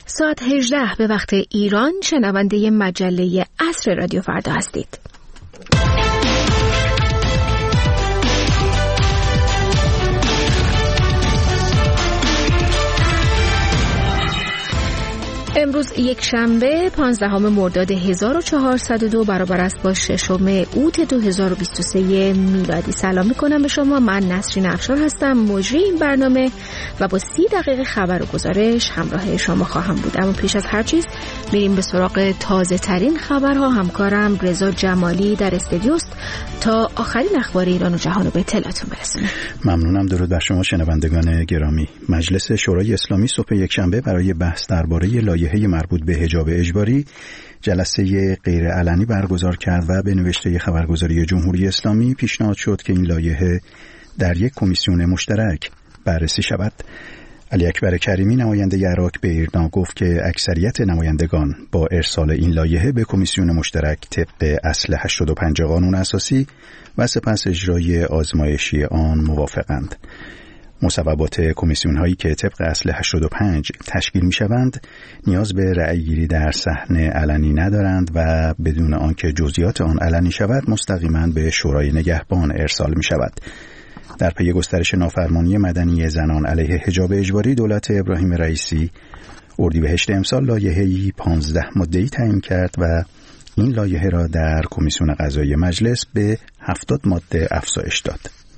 ساعت 18 به وقت ایران شنونده مجله عصر رادیو فردا هستید. امروز یک شنبه 15 مرداد 1402 برابر است با 6 اوت 2023 میلادی. سلام میکنم به شما. من نسرین افشار هستم، مجری این برنامه و با 30 دقیقه خبر و گزارش همراه شما خواهم بود. اما پیش از هر چیز میریم به سراغ تازه ترین خبرها. همکارم رضا جمالی در استودیوست تا آخرین اخبار ایران و جهان رو به اطلاعتون برسونه. ممنونم. درود بر شما شنوندگان گرامی. مجلس شورای اسلامی صبح یکشنبه برای بحث درباره لایحه مربوط به حجاب اجباری جلسه غیر علنی برگزار کرد و به نوشته خبرگزاری جمهوری اسلامی پیشنهاد شد که این لایحه در یک کمیسیون مشترک بررسی شود. علی اکبر کریمی نماینده عراق به ایرنا گفت که اکثریت نمایندگان با ارسال این لایحه به کمیسیون مشترک طبق اصل 85 قانون اساسی و سپس اجرای آزمایشی آن موافقند. مصوبات کمیسیون هایی که طبق اصل 85 تشکیل می شوند نیاز به رأیگیری در صحنه علنی ندارند و بدون آنکه جزئیات آن علنی شود مستقیما به شورای نگهبان ارسال می شود. در پی گسترش نافرمانی مدنی زنان علیه حجاب اجباری، دولت ابراهیم رئیسی اردیبهشت امسال لایحه‌ای 15 ماده‌ای تعیین کرد و این لایحه را در کمیسیون قضایی مجلس به 70 ماده افزایش داد.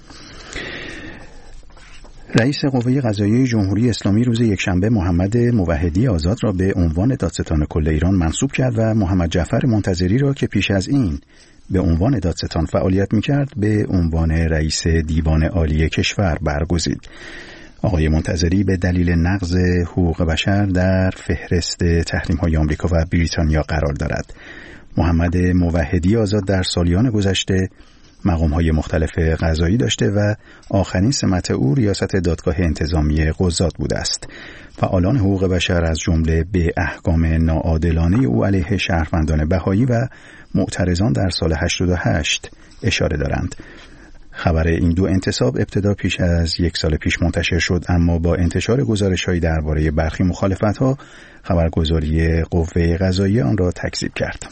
رئیس قوه قضاییه جمهوری اسلامی روز یکشنبه محمد موحدی آزاد را به عنوان دادستان کل ایران منصوب کرد و محمد جعفر منتظری را که پیش از این به عنوان دادستان فعالیت می‌کرد به عنوان رئیس دیوان عالی کشور برگزید. آقای منتظری به دلیل نقض حقوق بشر در فهرست تحریم‌های آمریکا و بریتانیا قرار دارد. محمد موحدی آزاد در سالیان گذشته مقام‌های مختلف قضایی داشته و آخرین سمت او ریاست دادگاه انتظامی قضات بوده است. فعالان حقوق بشر از جمله به احکام ناعادلانه او علیه شهروندان بهایی و معترضان در سال 88 اشاره دارند. خبر این دو انتصاب ابتدا پیش از یک سال پیش منتشر شد، اما با انتشار گزارش‌هایی درباره برخی مخالفت‌ها خبرگزاری قوه قضاییه آن را تکذیب کرد.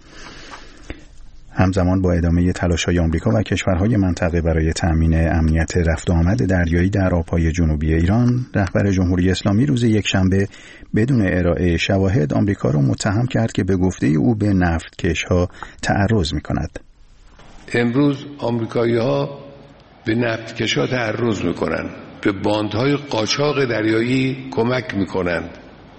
همزمان با ادامه تلاش‌های آمریکا و کشورهای منطقه برای تأمین امنیت رفت و آمد دریایی در آب‌های جنوبی ایران، رهبر جمهوری اسلامی روز یکشنبه بدون ارائه شواهد آمریکا را متهم کرد که به گفته او به نفتکش‌ها تعرض می‌کند. امروز آمریکایی‌ها به نفتکش‌ها تعرض می‌کنند، به باندهای قاچاق دریایی کمک می‌کنند.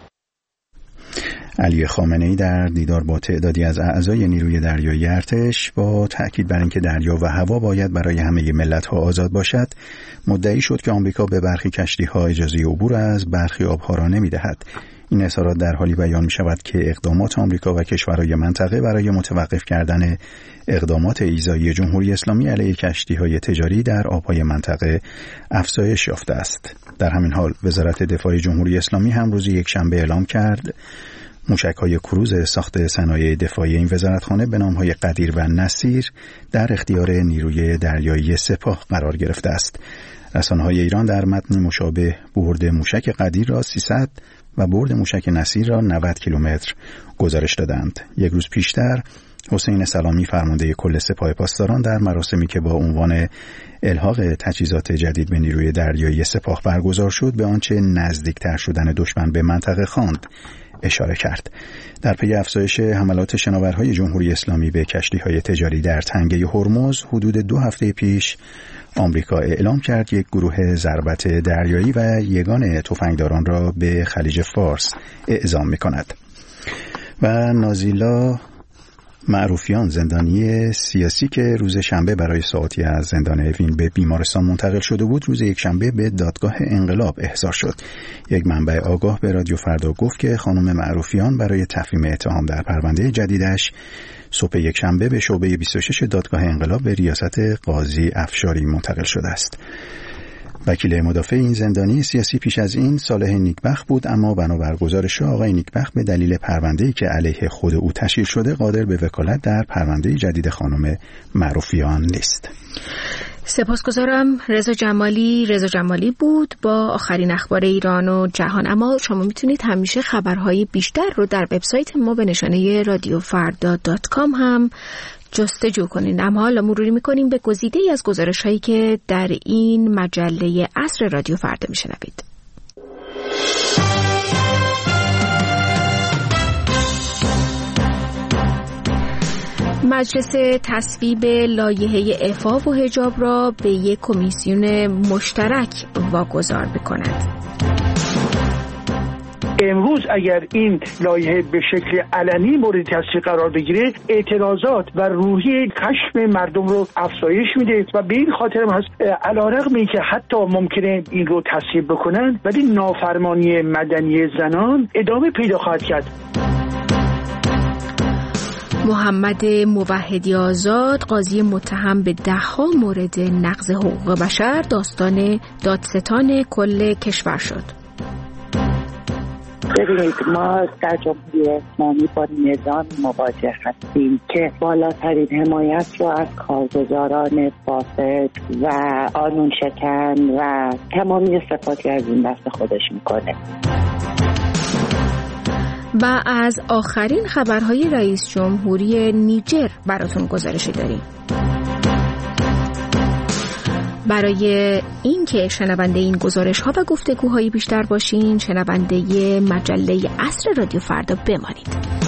علی خامنه‌ای در دیدار با تعدادی از اعضای نیروی دریایی ارتش با تأکید بر اینکه دریا و هوا باید برای همه ملت‌ها آزاد باشد، مدعی شد که آمریکا به برخی کشتی‌ها اجازه عبور از برخی آب‌ها را نمی‌دهد. این اظهارات در حالی بیان می‌شود که اقدامات آمریکا و کشورهای منطقه برای متوقف کردن اقدامات ایذایی جمهوری اسلامی علیه کشتی‌های تجاری در آب‌های منطقه افزایش یافته است. در همین حال وزارت دفاع جمهوری اسلامی هم روز یکشنبه اعلام کرد موشک‌های کروز ساخت صنایع دفاعی این وزارتخانه به نام‌های قدیر و نصیر در اختیار نیروی دریایی سپاه قرار گرفته است. رسانه‌های ایران در متن مشابه برد موشک قدیر را 300 و برد موشک نصیر را 90 کیلومتر گزارش دادند. یک روز پیشتر حسین سلامی فرمانده کل سپاه پاسداران در مراسمی که با عنوان الحاق تجهیزات جدید به نیروی دریایی سپاه برگزار شد به آنچه نزدیکتر شدن دشمن به منطقه خواند اشاره کرد. در پی افزایش حملات شناورهای جمهوری اسلامی به کشتی‌های تجاری در تنگه هرمز حدود 2 هفته پیش آمریکا اعلام کرد یک گروه ضربت دریایی و یگان تفنگداران را به خلیج فارس اعزام می‌کند. و نازیلا معروفیان، زندانی سیاسی که روز شنبه برای ساعاتی از زندان اوین به بیمارستان منتقل شده بود، روز یکشنبه به دادگاه انقلاب احضار شد. یک منبع آگاه به رادیو فردا گفت که خانم معروفیان برای تفهیم اتهام در پرونده جدیدش صبح یکشنبه به شعبه 26 دادگاه انقلاب به ریاست قاضی افشاری منتقل شده است. وکیل مدافع این زندانی سیاسی پیش از این صالح نیکبخت بود، اما بنابر گزارش آقای نیکبخت به دلیل پرونده‌ای که علیه خود او تشکیل شده قادر به وکالت در پرونده جدید خانم معروفیان نیست. سپاسگزارم. رضا جمالی بود با آخرین اخبار ایران و جهان. اما شما میتونید همیشه خبرهای بیشتر رو در وبسایت ما به نشانه radiofarda.com هم جستجو کنید. اما حالا مروری میکنیم به گزیده‌ای از گزارش‌هایی که در این مجله عصر رادیو فردا میشنوید. مجلس تصویب لایحه عفاف و حجاب را به یک کمیسیون مشترک واگذار می‌کند. امروز اگر این لایحه به شکل علنی مورد تصویب قرار بگیره، اعتراضات و روحیه خشم مردم رو افزایش میده و به این خاطر هم هست علیرغم اینکه حتی ممکنه این رو تصویب بکنن، ولی نافرمانی مدنی زنان ادامه پیدا خواهد کرد. محمد موحدی آزاد، قاضی متهم به 10 مورد نقض حقوق بشر، داستان دادستان کل کشور شد. ببینید، ما در جمهوری اسلامی با نظام مواجه هستیم که بالاترین حمایت رو از کارگزاران فاسد و قانون شکن و تمامی صفاتی از این دست خودش میکنه. و از آخرین خبرهای رئیس جمهوری نیجر براتون گزارشی داریم. برای اینکه شنونده این گزارش‌ها و گفتگوهای بیشتر باشین، شنونده مجله عصر رادیو فردا بمانید.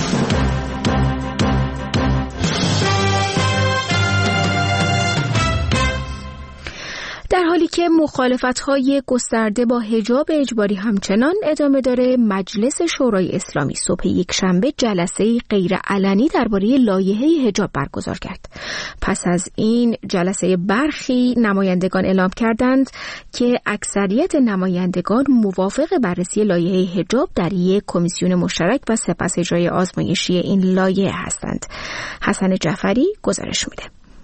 در حالی که مخالفت‌های گسترده با حجاب اجباری همچنان ادامه داره، مجلس شورای اسلامی صبح یکشنبه جلسه غیرعلنی درباره لایحه حجاب برگزار کرد. پس از این جلسه برخی نمایندگان اعلام کردند که اکثریت نمایندگان موافق بررسی لایحه حجاب در یک کمیسیون مشترک و سپس اجرای آزمایشی این لایحه هستند. حسن جعفری گزارش میده.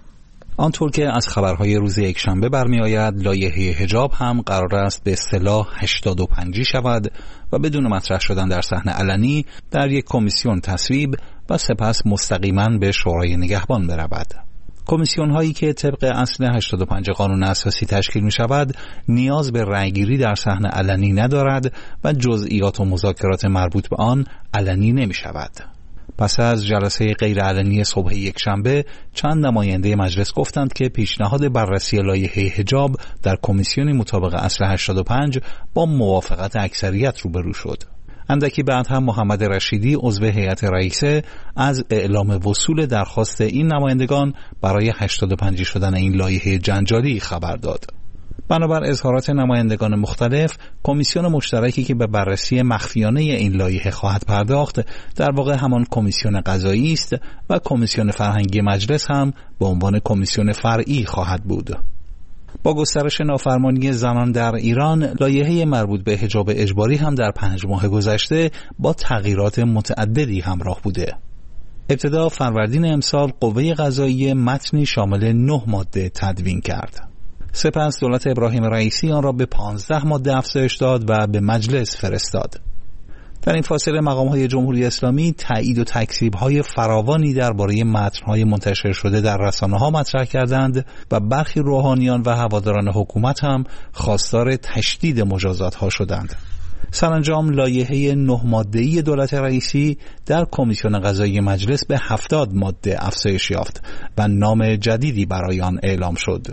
آنطور که از خبرهای روز یکشنبه برمی آید، لایحه حجاب هم قرار است به اصطلاح 85 شود و بدون مطرح شدن در صحنه علنی در یک کمیسیون تصویب و سپس مستقیما به شورای نگهبان برود. کمیسیون هایی که طبق اصل 85 قانون اساسی تشکیل می شود نیاز به رأیگیری در صحنه علنی ندارد و جزئیات و مذاکرات مربوط به آن علنی نمی شود. پس از جلسه غیرعلنی صبح یکشنبه، چند نماینده مجلس گفتند که پیشنهاد بررسی لایحه حجاب در کمیسیونی مطابق اصل 85 با موافقت اکثریت روبرو شد. اندکی بعد هم محمد رشیدی عضو هیئت رئیسه از اعلام وصول درخواست این نمایندگان برای 85 شدن این لایحه جنجالی خبر داد. بنابر اظهارات نمایندگان مختلف، کمیسیون مشترکی که به بررسی مخفیانه این لایحه خواهد پرداخت در واقع همان کمیسیون قضایی است و کمیسیون فرهنگی مجلس هم به عنوان کمیسیون فرعی خواهد بود. با گسترش نافرمانی زنان در ایران، لایحه مربوط به حجاب اجباری هم در 5 ماه گذشته با تغییرات متعددی همراه بوده. ابتدا فروردین امسال قوه قضاییه متنی شامل 9 ماده تدوین کرد. سپس دولت ابراهیم رئیسی آن را به 15 ماده افزایش داد و به مجلس فرستاد. در این فاصله مقام‌های جمهوری اسلامی تایید و تکذیب‌های فراوانی درباره متن‌های منتشر شده در رسانه‌ها مطرح کردند و برخی روحانیان و هواداران حکومت هم خواستار تشدید مجازات‌ها شدند. سرانجام لایحه 9 ماده‌ای دولت رئیسی در کمیسیون قضایی مجلس به 70 ماده افزایش یافت و نام جدیدی برای آن اعلام شد: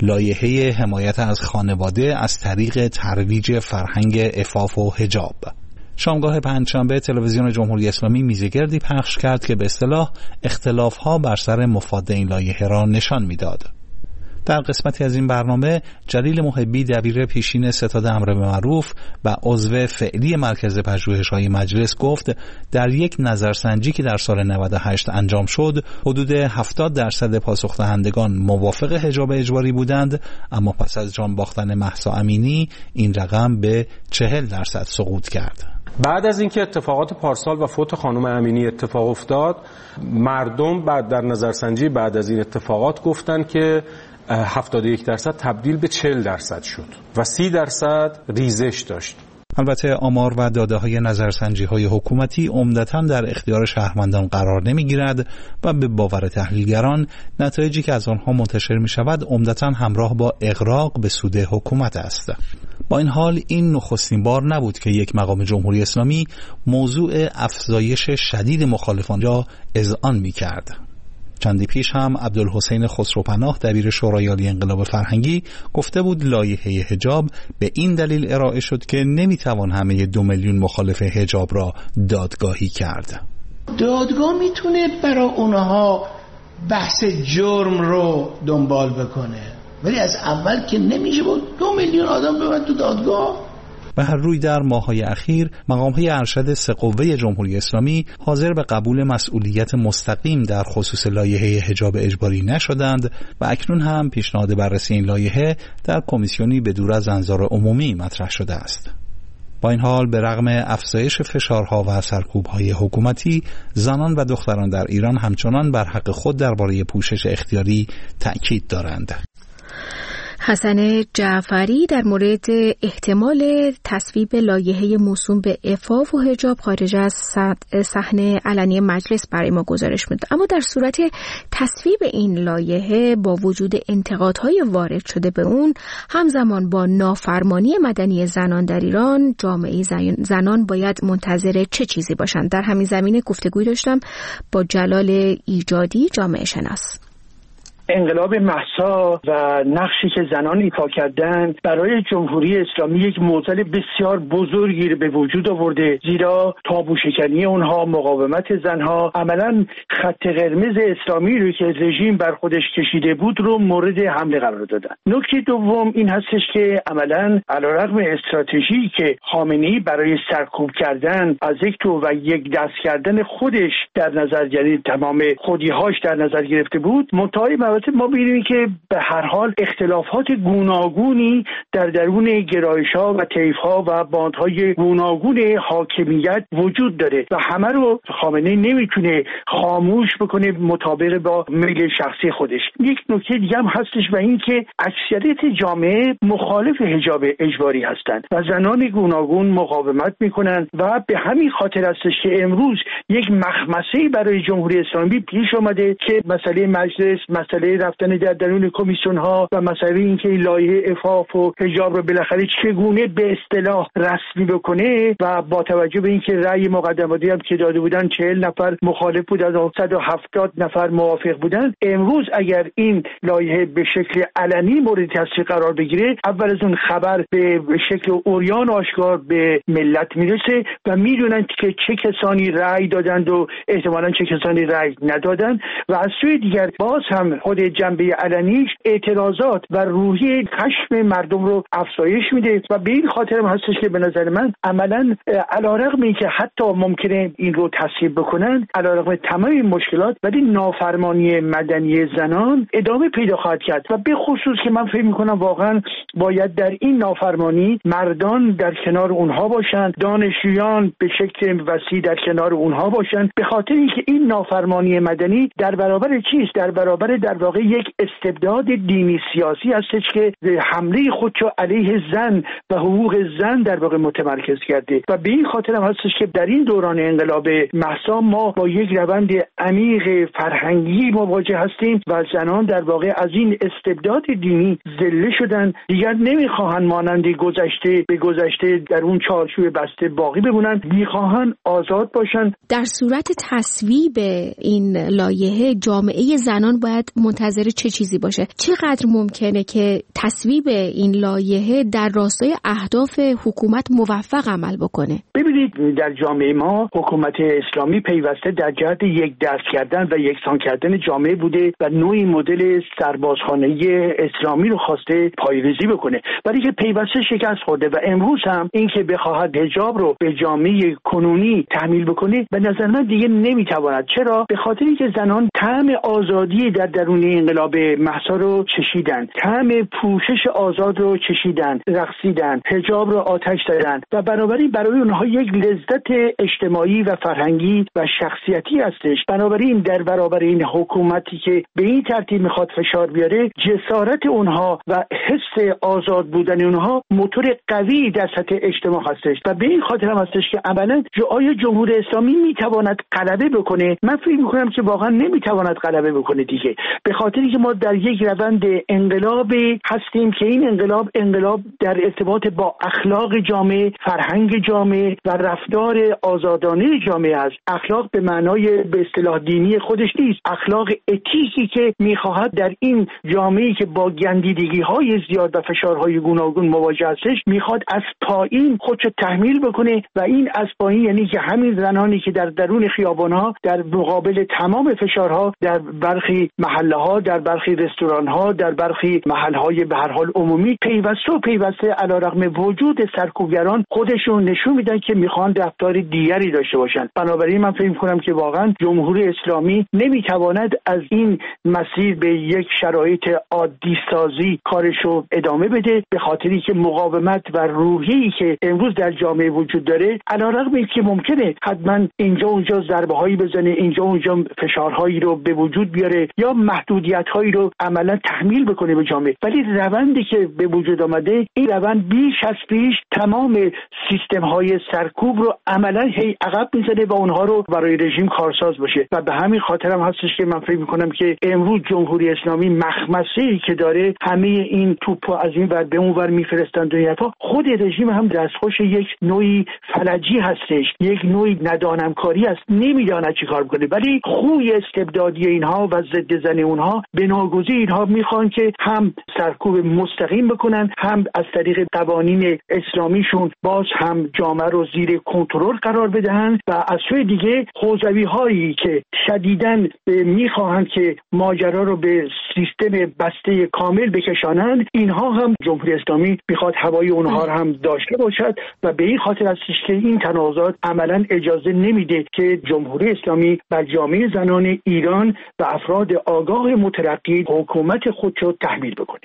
لایحه حمایت از خانواده از طریق ترویج فرهنگ عفاف و حجاب. شامگاه پنجشنبه تلویزیون جمهوری اسلامی میزگردی پخش کرد که به اصطلاح اختلاف‌ها بر سر مفاد این لایحه را نشان می‌داد. در قسمتی از این برنامه جلیل محبی، دبیر پیشین ستاد امر به معروف و عضو فعلی مرکز پژوهش‌های مجلس، گفت در یک نظرسنجی که در سال 98 انجام شد، حدود 70% پاسخ دهندگان موافق حجاب اجباری بودند، اما پس از جان باختن مهسا امینی این رقم به 40% سقوط کرد. بعد از اینکه اتفاقات پارسال و فوت خانم امینی اتفاق افتاد، مردم در نظرسنجی بعد از این اتفاقات گفتن که 71% تبدیل به 40% شد و 30% ریزش داشت. البته آمار و داده‌های نظرسنجی‌های حکومتی عمدتاً در اختیار شهروندان قرار نمی‌گیرد و به باور تحلیلگران نتایجی که از آنها منتشر می‌شود عمدتاً همراه با اغراق به سود حکومت است. با این حال این نخستین بار نبود که یک مقام جمهوری اسلامی موضوع افزایش شدید مخالفان را اذعان می‌کرد. چندی پیش هم عبدالحسین خسروپناه دبیر شورای عالی انقلاب فرهنگی گفته بود لایحه حجاب به این دلیل ارائه شد که نمیتوان همه 2 میلیون مخالف حجاب را دادگاهی کرد. دادگاه میتونه برای اونها بحث جرم رو دنبال بکنه، ولی از اول که نمیشه بود 2 میلیون آدم ببرن تو دادگاه. به هر روی در ماه‌های اخیر مقام‌های ارشد 3 قوه جمهوری اسلامی حاضر به قبول مسئولیت مستقیم در خصوص لایحه حجاب اجباری نشدند و اکنون هم پیشنهاد بررسی این لایحه در کمیسیونی به دور از انظار عمومی مطرح شده است. با این حال به رغم افزایش فشارها و سرکوب‌های حکومتی، زنان و دختران در ایران همچنان بر حق خود درباره پوشش اختیاری تأکید دارند. حسن جعفری در مورد احتمال تصویب لایحه موسوم به عفاف و حجاب خارج از صحن علنی مجلس برای ما گزارش می‌داد. اما در صورت تصویب این لایحه با وجود انتقادهای وارد شده به اون، همزمان با نافرمانی مدنی زنان در ایران، جامعه زنان باید منتظر چه چیزی باشند؟ در همین زمینه گفتگوی داشتم با جلال ایجادی، جامعه شناس. انقلاب مهسا و نقشی که زنان ایفا کردند برای جمهوری اسلامی یک معضل بسیار بزرگی به وجود آورده، زیرا تابو شکنی اونها، مقاومت زنها عملاً خط قرمز اسلامی رو که رژیم بر خودش کشیده بود رو مورد حمله قرار دادن. نکته دوم این هستش که عملاً علیرغم استراتژی که خامنه‌ای برای سرکوب کردن از یک تو و یک دست کردن خودش در نظر، یعنی تمام خودی‌هاش در نظر گرفته بود، منتهی ما ببینیم که به هر حال اختلافات گوناگونی در درون گرایش‌ها و طیف‌ها و باندهای گوناگون حاکمیت وجود داره و همه رو خامنه‌ای نمیتونه خاموش بکنه مطابق با میل شخصی خودش. یک نکته دیگه هم هستش و این که اکثریت جامعه مخالف حجاب اجباری هستند و زنان گوناگون مقاومت میکنن و به همین خاطر هستش که امروز یک مخمسه‌ای برای جمهوری اسلامی پیش اومده که مسئله مجلس، مسئله رفتن در درون کمیسیون ها و مسئله این که لایحه عفاف و حجاب رو بالاخره چگونه به اصطلاح رسمی بکنه و با توجه به اینکه رأی مقدماتی هم که داده بودن 40 نفر مخالف بود، از 170 نفر موافق بودن، امروز اگر این لایحه به شکل علنی مورد تصویب قرار بگیره، اول از اون خبر به شکل عریان آشکار به ملت میرسه و میدونن که چه کسانی رأی دادند و احتمالاً چه کسانی رأی ندادند و از سوی دیگر باز هم خود جنبه علنیش اعتراضات و روحیه خشم مردم رو افزایش میده و به این خاطر هم هستش که به نظر من عملاً علیرغم اینکه حتی ممکنه این رو تصویب بکنن، علیرغم تمام این مشکلات، ولی نافرمانی مدنی زنان ادامه پیدا خواهد کرد و به خصوص که من فکر میکنم واقعا باید در این نافرمانی مردان در کنار اونها باشند، دانشجویان به شکل وسیع در کنار اونها باشند، به خاطر اینکه این نافرمانی مدنی در برابر چیست؟ در برابر در واقع یک استبداد دینی سیاسی هستش که حمله خودشو علیه زن و حقوق زن در واقع متمرکز کرده و به این خاطر هم هستش که در این دوران انقلاب مهسا ما با یک روند عمیق فرهنگی مواجه هستیم و زنان در واقع از این استبداد دینی ذله شدن، دیگر نمیخواهند مانند گذشته به گذشته در اون چارچوب بسته باقی بمونن، میخواهند آزاد باشن. در صورت تصویب این لایحه جامعه زنان باید منتظر چه چیزی باشه؟ چقدر ممکنه که تصویب این لایحه در راستای اهداف حکومت موفق عمل بکنه؟ ببینید در جامعه ما حکومت اسلامی پیوسته در جهت یک دست کردن و یکسان کردن جامعه بوده و نوعی مدل سربازخانه اسلامی رو خواسته پایه‌ریزی بکنه، ولی که پیوسته شکست خورده و امروز هم این که بخواهد حجاب رو به جامعه کنونی تحمیل بکنه به نظر من دیگه نمیتواند. چرا؟ به خاطر اینکه زنان طعم آزادی در درون نشونه انقلاب مهسا رو چشیدن، طعم پوشش آزاد رو چشیدن، رقصیدن، حجاب رو آتش دادن و بنابراین برای اونها یک لذت اجتماعی و فرهنگی و شخصیتی هستش. بنابراین در برابر این حکومتی که به این ترتیب میخواد فشار بیاره، جسارت اونها و حس آزاد بودن اونها موتور قوی در سطح اجتماع هستش و به این خاطر هم هستش که عملاً آیا جمهوری اسلامی میتواند غلبه بکنه؟ من فکر میکنم که واقعا نمیتواند غلبه بکنه دیگه، به خاطری که ما در یک روند انقلابی هستیم که این انقلاب در ارتباط با اخلاق جامعه، فرهنگ جامعه و رفتار آزادانه جامعه است. اخلاق به معنای به اصطلاح دینی خودش نیست، اخلاق اتیکی که میخواهد در این جامعه‌ای که با گندیدگی‌های زیاد و فشارهای گوناگون مواجه هستش، میخواد از پایین خودشو تحمیل بکنه و این از پایین یعنی که همین زنانی که در درون خیابان‌ها در مقابل تمام فشارها در برخی محله‌ها، در برخی رستوران‌ها، در برخی محل‌های به هر حال عمومی پیوسته علیرغم وجود سرکوبگران خودشون نشون میدن که میخوان رفتار دیگری داشته باشن. بنابراین من فکر می‌کنم که واقعا جمهوری اسلامی نمیتواند از این مسیر به یک شرایط عادی سازی کارشو ادامه بده، به خاطری که مقاومت و روحیه‌ای که امروز در جامعه وجود داره، علیرغم اینکه ممکنه حتما اینجا اونجا ضربه‌هایی بزنه، اینجا اونجا فشارهایی رو به وجود بیاره یا محدودیت‌هایی رو عملاً تحمیل بکنه به جامعه، ولی روندی که به وجود آمده، این روند بیش از پیش تمام سیستم‌های سرکوب رو عملاً هی عقب می‌زنه و اونها رو برای رژیم کارساز باشه و به همین خاطر هم هستش که من فکر می‌کنم که امروز جمهوری اسلامی مخمسه‌ای که داره، همه این توپو از این ور به اون ور می‌فرستن دنیاها، خود رژیم هم دستخوش یک نوعی فلجی هستش، یک نوعی ندانمکاری است، نمی‌داند چی کار بکنه، ولی خوی استبدادی اینها و ضد زن اونها به ناگزیر اینها میخوان که هم سرکوب مستقیم بکنن، هم از طریق قوانین اسلامیشون باز هم جامعه رو زیر کنترل قرار بدهن و از سوی دیگه حوزوی هایی که شدیداً میخواهند که ماجرا رو به سیستم بسته کامل بکشانند، اینها هم جمهوری اسلامی میخواد هوای اونها رو هم داشته باشد و به این خاطر هستش که این تنازعات عملاً اجازه نمیده که جمهوری اسلامی بر جامعه زنان ایران و افراد آگاه مترقی حکومت خودشو تحمیل بکنه.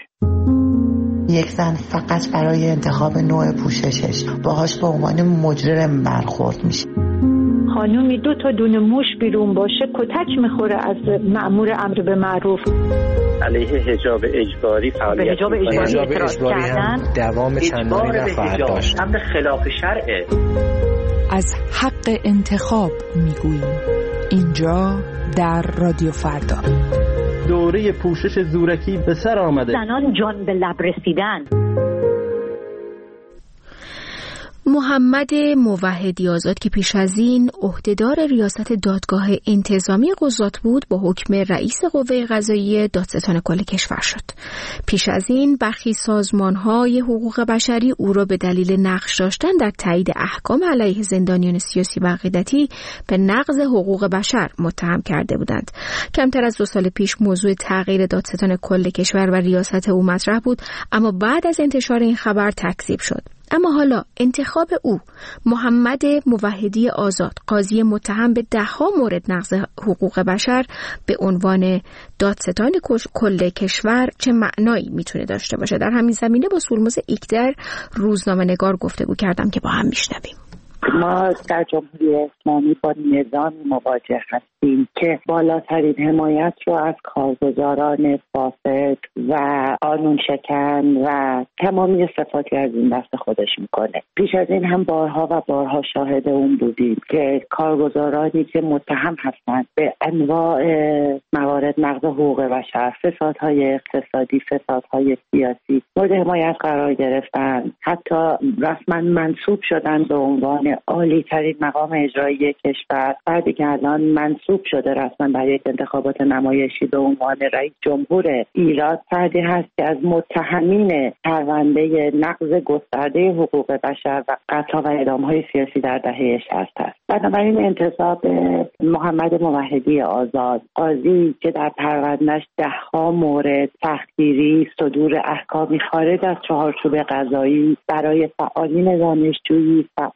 یک زن فقط برای انتخاب نوع پوششش باهاش به عنوان مجرم برخورد میشه. خانومی 2 تا دونه موش بیرون باشه کتک میخوره از مأمور امر به معروف. علیه حجاب اجباری فعالیت حجاب اجباری هم دوام چندانی نخواهد داشت. امر خلاف شرعه. از حق انتخاب میگوییم اینجا در رادیو فردا. دوره پوشش زورکی به سر آمده. زنان جان به لب رسیدن. محمد موحدی آزاد که پیش از این عهدهدار ریاست دادگاه انتظامی قضات بود، با حکم رئیس قوه قضاییه دادستان کل کشور شد. پیش از این برخی سازمان‌های حقوق بشری او را به دلیل نقش داشتن در تایید احکام علیه زندانیان سیاسی و عقیدتی به نقض حقوق بشر متهم کرده بودند. کمتر از 2 سال پیش موضوع تغییر دادستان کل کشور و ریاست او مطرح بود، اما بعد از انتشار این خبر تکذیب شد. اما حالا انتخاب او، محمد موحدی آزاد، قاضی متهم به 10 مورد نقض حقوق بشر، به عنوان دادستان کل کشور چه معنایی میتونه داشته باشه؟ در همین زمینه با سولموز ایکدر روزنامه‌نگار گفتگو کردم که با هم میشنویم. ما در جمهوری اسلامی با نظام مواجه هستیم که بالاترین حمایت رو از کارگزاران فاسد و قانون شکن و تمامی صفاتی از این دست خودش میکنه. پیش از این هم بارها و بارها شاهد اون بودیم که کارگزارانی که متهم هستند به انواع موارد نقض حقوق بشر، فسادهای اقتصادی، فسادهای سیاسی مورد حمایت قرار گرفتن، حتی رسما منصوب شدن به عنوان عالی ترین مقام اجرایی کشور. بعدی که الان منصوب شده رسما برای یک انتخابات نمایشی به عنوان رئیس جمهور ایران، فردی هست که از متهمین پرونده نقض گسترده حقوق بشر و قتل و اعدام‌های سیاسی در دهه 60 است. بنابراین انتصاب محمد موحدی آزاد، قاضی که در پروندهش 10 مورد سختگیری، صدور احکامی خارج از چارچوب قضایی برای فعالین دانشجویی، فعالین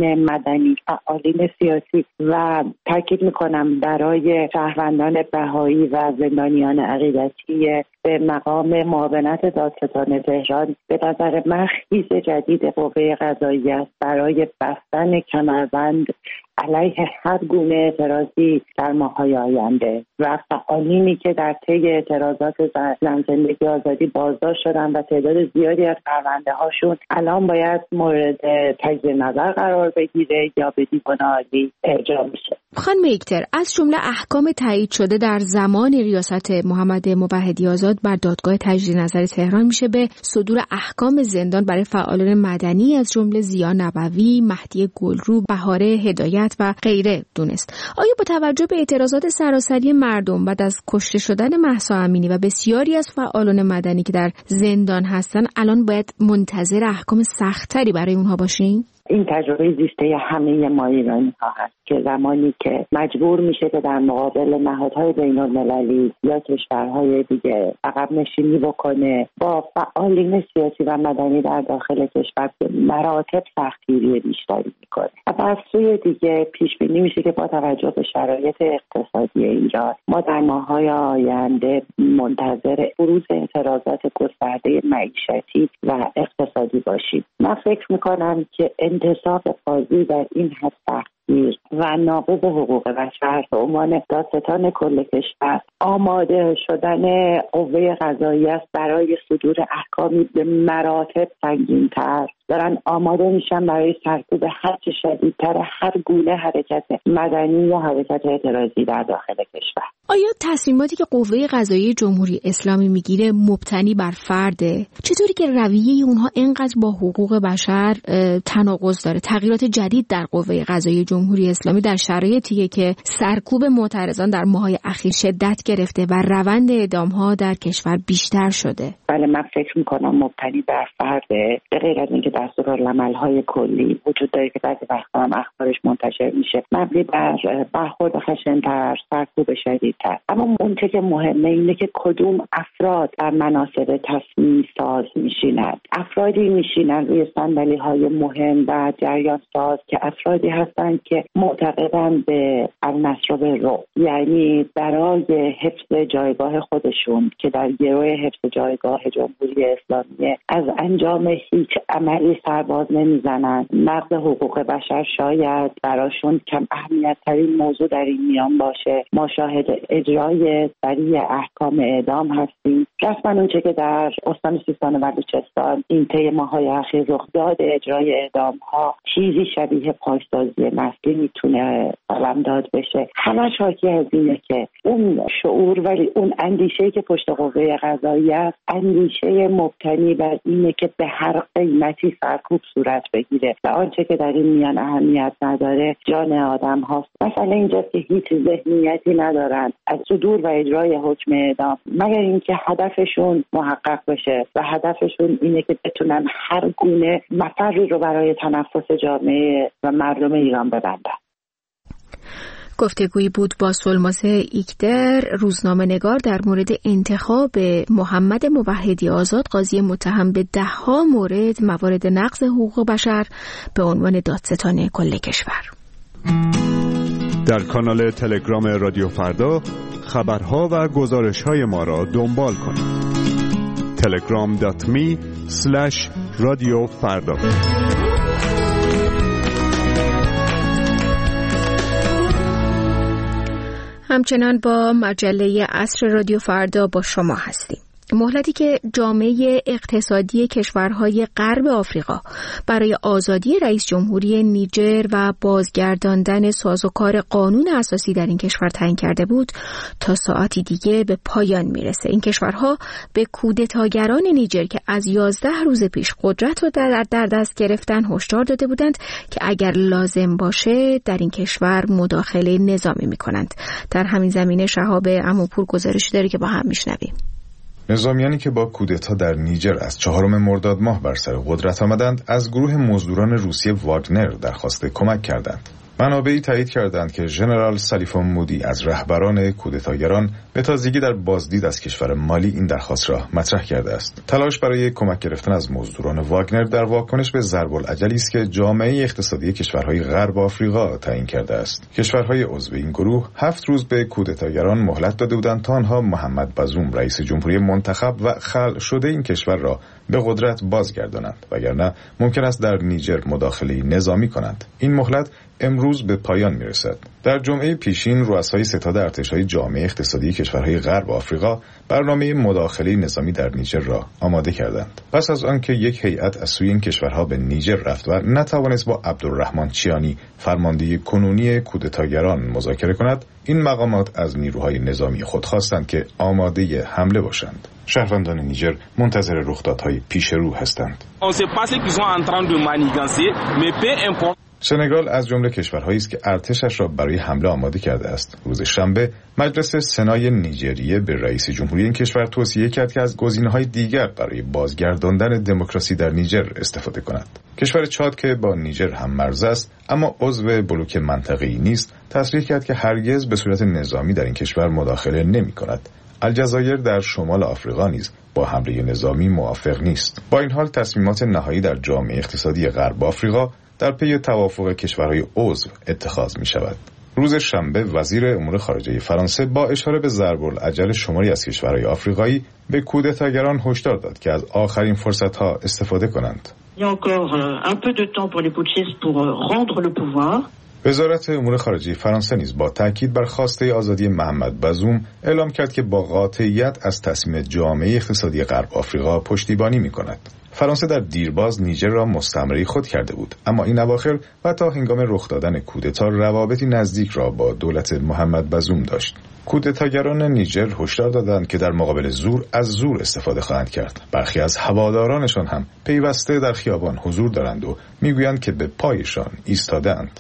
فعالین مدنی، فعالین سیاسی و تاکید میکنم برای شهروندان بهایی و زندانیان عقیدتی به مقام معاونت دادستان تهران به نظر من خیز جدید قوه قضاییه است برای بستن کمربند علیه هر گونه اعتراضی در ماه‌های آینده و فعالینی که در طی اعتراضات زن زندگی آزادی بازداشت شدن و تعداد زیادی از پرونده هاشون الان باید مورد تجدید نظر قرار بگیره یا به دیوان عالی ارجاع میشه. خانم یکتر، از جمله احکام تایید شده در زمان ریاست محمد موحدی آزاد بر دادگاه تجدید نظر تهران میشه به صدور احکام زندان برای فعالان مدنی از جمله ضیا نبوی، مهدی گلرو، بهاره هدایت و غیره دونست. آیا با توجه به اعتراضات سراسری مردم بعد از کشته شدن مهسا امینی و بسیاری از فعالان مدنی که در زندان هستن الان باید منتظر احکام سخت‌تری برای اونها باشیم؟ این تجربه زیسته همه ما ایرانی ها هست که زمانی که مجبور میشه که در مقابل نهادهای بین المللی یا کشورهای دیگه عقب نشینی بکنه، با فعالین سیاسی و مدنی در داخل کشور به مراتب سختگیری بیشتری میکنه و بر سوی دیگه پیش بینی میشه که با توجه به شرایط اقتصادی ایران ما در ماه‌های آینده منتظر بروز اعتراضات گسترده معیشتی و اقتصادی باشیم. من فکر میکنم که انتصاف قاضی در این حد سختگیر و ناقض حقوق بشر به عنوان دادستان کل کشور آماده شدن قوه قضاییه است برای صدور احکامی به مراتب سنگین‌تر. دارن آماده میشن برای سرکوب هرچه شدیدتر هر گونه حرکت مدنی یا حرکت اعتراضی در داخل کشور. آیا تصمیماتی که قوه قضاییه جمهوری اسلامی میگیره مبتنی بر فرده؟ چطوری که رویه اونها اینقدر با حقوق بشر تناقض داره؟ تغییرات جدید در قوه قضاییه جمهوری اسلامی در شرایطیه که سرکوب معترضان در ماه‌های اخیر شدت گرفته و روند اعدام‌ها در کشور بیشتر شده. بله، من فکر می‌کنم مبتنی بر فرده، به غیر از اینکه دستورالعمل‌های کلی وجود داره که بعضی وقتا هم اخبارش منتشر میشه مبنی بر برخورد خشن‌تر، سرکوب شدیدتر. اما اون چه که مهمه اینه که کدوم افراد در مناصب تصمیم ساز میشینند. افرادی میشینند روی صندلی‌های مهم و جریان ساز که افرادی هستند که معتقدند به النصر رو، یعنی برای حفظ جایگاه خودشون که در گروه حفظ جایگاه جمهوری اسلامی از انجام هیچ عملی سرباز نمیزنند. نقض حقوق بشر شاید براشون کم اهمیت ترین موضوع در این میان باشه. ما شاهد اجرای سریع احکام اعدام هستیم. رسما اونچه که در استان سیستان و بلوچستان این طی ماه‌های اخیر رخ داد اجرای اعدام ها چیزی شبیه پاسداری نسلی میتونه قلمداد بشه. همش حاکی از اینه که اون شعور ولی اون اندیشه‌ای که پشت قوه قضاییه است اندیشه مبتنی بر اینه که به هر قیمتی سرکوب صورت بگیره و آنچه که در این میان اهمیت نداره جان آدم هاست. مثلا اینجاست که هیچ ذهنیتی ندارن از صدور و اجرای حکم اعدام مگر اینکه هدفشون محقق بشه و هدفشون اینه که بتونن هر گونه مفری رو برای تنفس جامعه و مردم ایران ببندن. گفتگویی بود با سلماس یکتر، روزنامه‌نگار، در مورد انتخاب محمد موحدی آزاد، قاضی متهم به 10 مورد موارد نقض حقوق بشر، به عنوان دادستان کل کشور. در کانال تلگرام رادیو فردا خبرها و گزارش‌های ما را دنبال کنید. telegram.me/radiofarda. همچنان با مجله عصر رادیو فردا با شما هستیم. مهلتی که جامعه اقتصادی کشورهای غرب آفریقا برای آزادی رئیس جمهوری نیجر و بازگرداندن سازوکار قانون اساسی در این کشور تعیین کرده بود تا ساعتی دیگه به پایان میرسه. این کشورها به کودتاگران نیجر که از 11 روز پیش قدرت رو در دست گرفتن هشدار داده بودند که اگر لازم باشه در این کشور مداخله نظامی میکنند. در همین زمینه شهاب عموپور گزارشی داره که با هم میشنویم. نظامیانی که با کودتا در نیجر از 4 مرداد ماه بر سر قدرت آمدند از گروه مزدوران روسیه واگنر درخواست کمک کردند. منابعی تایید کردند که ژنرال سلیفون مودی از رهبران کودتاگران به تازگی در بازدید از کشور مالی این درخواست را مطرح کرده است. تلاش برای کمک گرفتن از مزدوران واگنر در واکنش به ضرب العجلی است که جامعه اقتصادی کشورهای غرب آفریقا تعیین کرده است. کشورهای عضو این گروه 7 روز به کودتاگران مهلت داده بودند تا آنها محمد بازوم رئیس جمهوری منتخب و خلع شده این کشور را به قدرت بازگردانند، وگرنه ممکن است در نیجر مداخله نظامی کنند. این مهلت امروز به پایان میرسد. در جمعه پیشین رؤسای ستاد ارتش‌های جامعه اقتصادی کشورهای غرب آفریقا برنامه مداخله نظامی در نیجر را آماده کردند. پس از آنکه یک هیئت از سوی این کشورها به نیجر رفت و نتوانست با عبدالرحمن چیانی فرمانده کنونی کودتاگران مذاکره کند، این مقامات از نیروهای نظامی خود خواستند که آماده حمله باشند. شهروندان نیجر منتظر رخدادهای پیش رو هستند. سنگال از جمله کشورهایی است که ارتشش را برای حمله آماده کرده است. روز شنبه مجلس سنای نیجریه به رئیس جمهوری این کشور توصیه کرد که از گزینه‌های دیگر برای بازگرداندن دموکراسی در نیجر استفاده کند. کشور چاد که با نیجر هم مرز است اما عضو بلوک منطقه‌ای نیست، تصریح کرد که هرگز به صورت نظامی در این کشور مداخله نمی‌کند. الجزایر در شمال آفریقا نیز با حمله نظامی موافق نیست. با این حال تصمیمات نهایی در جامعه اقتصادی غرب آفریقا در پی توافق کشورهای عضو اتخاذ می شود. روز شنبه وزیر امور خارجه فرانسه با اشاره به ضرب العجل شماری از کشورهای آفریقایی به کودتاگران هشدار داد که از آخرین فرصت‌ها استفاده کنند. وزارت امور خارجه فرانسه نیز با تاکید بر خواسته آزادی محمد بازوم اعلام کرد که با قاطعیت از تصمیم جامعه اقتصادی غرب آفریقا پشتیبانی می‌کند. فرانسه در دیرباز نیجر را مستعمره خود کرده بود، اما این اواخر و تا هنگام رخ دادن کودتا روابطی نزدیک را با دولت محمد بازوم داشت. کودتاگران نیجر هشدار دادند که در مقابل زور از زور استفاده خواهند کرد. برخی از هوادارانشان هم پیوسته در خیابان حضور دارند و میگویند که به پایشان ایستادند.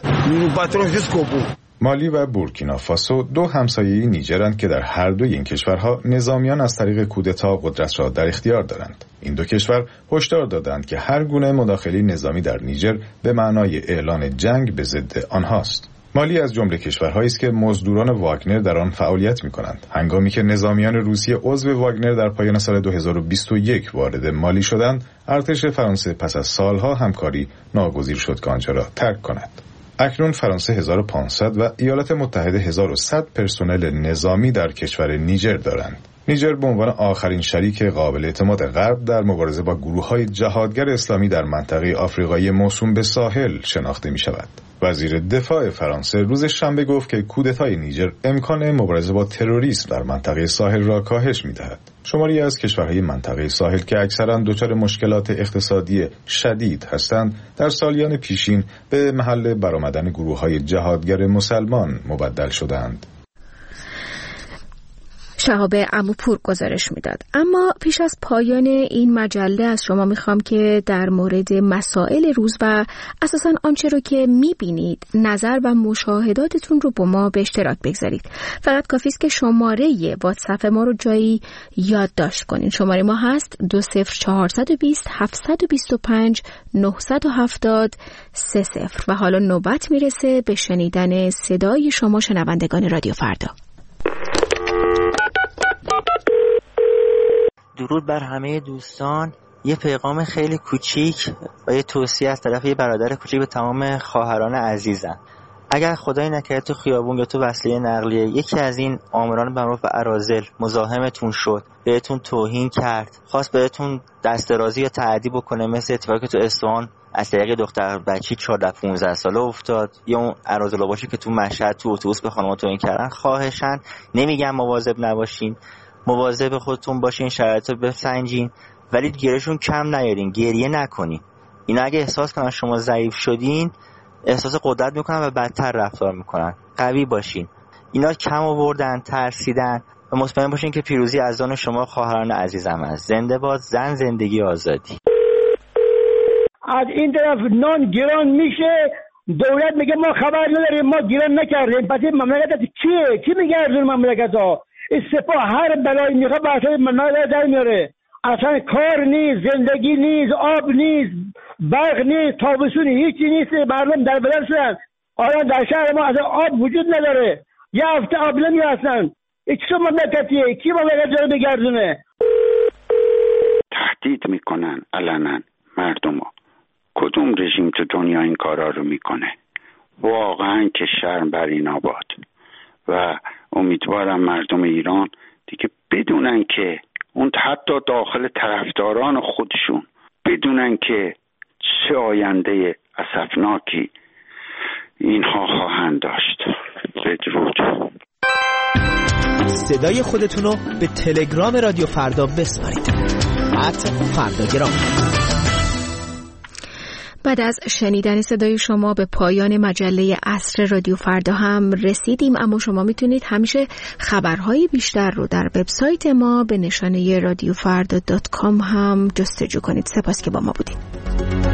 مالی و بورکینافاسو دو همسایه نیجرند که در هر دوی این کشورها نظامیان از طریق کودتا قدرت را در اختیار دارند. این دو کشور هشدار دادند که هر گونه مداخله نظامی در نیجر به معنای اعلان جنگ به ضد آنهاست. مالی از جمله کشورهایی است که مزدوران واگنر در آن فعالیت می‌کنند. هنگامی که نظامیان روسیه عضو واگنر در پایان سال 2021 وارد مالی شدند، ارتش فرانسه پس از سالها همکاری ناگزیر شد که آنجا را ترک کند. اکنون فرانسه 1500 و ایالات متحده 1100 پرسنل نظامی در کشور نیجر دارند. نیجر به عنوان آخرین شریک قابل اعتماد غرب در مبارزه با گروه‌های جهادگر اسلامی در منطقه آفریقایی موسوم به ساحل شناخته می‌شود. وزیر دفاع فرانسه روز شنبه گفت که کودتای نیجر امکان مبارزه با تروریسم در منطقه ساحل را کاهش می‌دهد. شماری از کشورهای منطقه ساحل که اکثراً دچار مشکلات اقتصادی شدید هستند، در سالیان پیشین به محل برآمدن گروه‌های جهادگر مسلمان مبدل شدند. شهاب عموپور گزارش میداد. اما پیش از پایان این مجله از شما میخوام که در مورد مسائل روز و اساساً آنچه رو که میبینید نظر و مشاهداتتون رو با ما به اشتراک بگذارید. فقط کافی است که شماره واتساپ ما رو جایی یادداشت کنین. شماره ما هست 20420 725 970 30 و حالا نوبت میرسه به شنیدن صدای شما شنوندگان رادیو فردا. درود بر همه دوستان. یه پیغام خیلی کوچیک و یه توصیه از طرف یه برادر کوچیک به تمام خواهران عزیزم. اگر خدای نکرده تو خیابون یا تو وسیله نقلیه یکی از این آمران به معروف اراذل مزاحمتون شد، بهتون توهین کرد، خواست بهتون دست درازی یا تعدی بکنه، مثل اتفاقی تو اصفهان از طریق دختر بچی 14-15 ساله افتاد، یا اون اراذل باشی که تو مشهد تو اتوبوس به خانم‌ها توهین کردن، خواهشاً نمیگم مواظب نباشین، مواظب خودتون باشین، شرایط رو بسنجین، ولی گیرشون کم نیارین، گریه نکنین. اینا اگه احساس کنن شما ضعیف شدین احساس قدرت میکنن و بدتر رفتار میکنن. قوی باشین. اینا کم آوردن، ترسیدن و مطمئن باشین که پیروزی از آن شما خواهران عزیزم است. زنده باد زن، زندگی آزادی. از این طرف نان گران میشه، دولت میگه ما خبر نداریم، ما گران نکردیم. پس این مملکت کیه؟ کی میگه از این مملکت ها؟ سپاه هر بلایی میخواد بحثای مناظر در میاره. اصلا کار نیست، زندگی نیست، آب نیست، برق نیست، تابستون هیچی نیست، مردم در بدر شدن. حالا در شهر ما اصلا آب وجود نداره، یه هفته آب نمیرسن. چه مملکتیه؟ کی مملکت رو بگردونه؟ تهدید میکنن علنا مردمو. کدوم رژیم تو دنیا این کارا رو میکنه؟ واقعا که شرم بر اینا باد و امیدوارم مردم ایران دیگه بدونن که اون حتی داخل طرفداران خودشون بدونن که چه آینده اسفناکی اینها خواهند داشت. بدرود. صدای خودتون رو به تلگرام رادیو فردا بسپارید. @فرداگرام. بعد از شنیدن صدای شما به پایان مجله عصر رادیو فردا هم رسیدیم، اما شما میتونید همیشه خبرهای بیشتر رو در وبسایت ما به نشانه radiofrda.com هم جستجو کنید. سپاس که با ما بودید.